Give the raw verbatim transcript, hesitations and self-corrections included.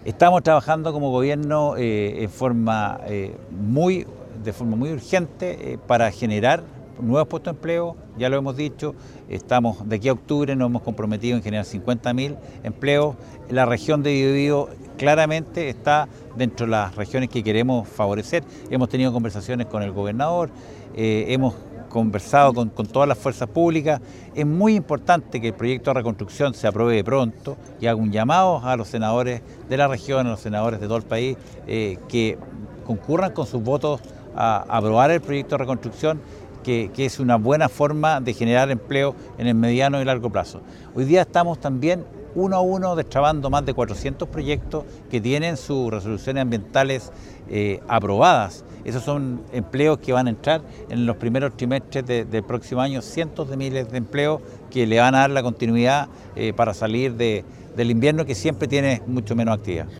Estamos trabajando como gobierno eh, en forma, eh, muy, de forma muy urgente eh, para generar nuevos puestos de empleo. Ya lo hemos dicho, estamos de aquí a octubre nos hemos comprometido en generar cincuenta mil empleos. La región de Biobío claramente está dentro de las regiones que queremos favorecer. Hemos tenido conversaciones con el gobernador, eh, hemos conversado con, con todas las fuerzas públicas. Es muy importante que el proyecto de reconstrucción se apruebe pronto y haga un llamado a los senadores de la región, a los senadores de todo el país, eh, que concurran con sus votos a aprobar el proyecto de reconstrucción, que, que es una buena forma de generar empleo en el mediano y largo plazo. Hoy día estamos también uno a uno destrabando más de cuatrocientos proyectos que tienen sus resoluciones ambientales eh, aprobadas. Esos son empleos que van a entrar en los primeros trimestres de, del próximo año, cientos de miles de empleos que le van a dar la continuidad eh, para salir de, del invierno, que siempre tiene mucho menos actividad.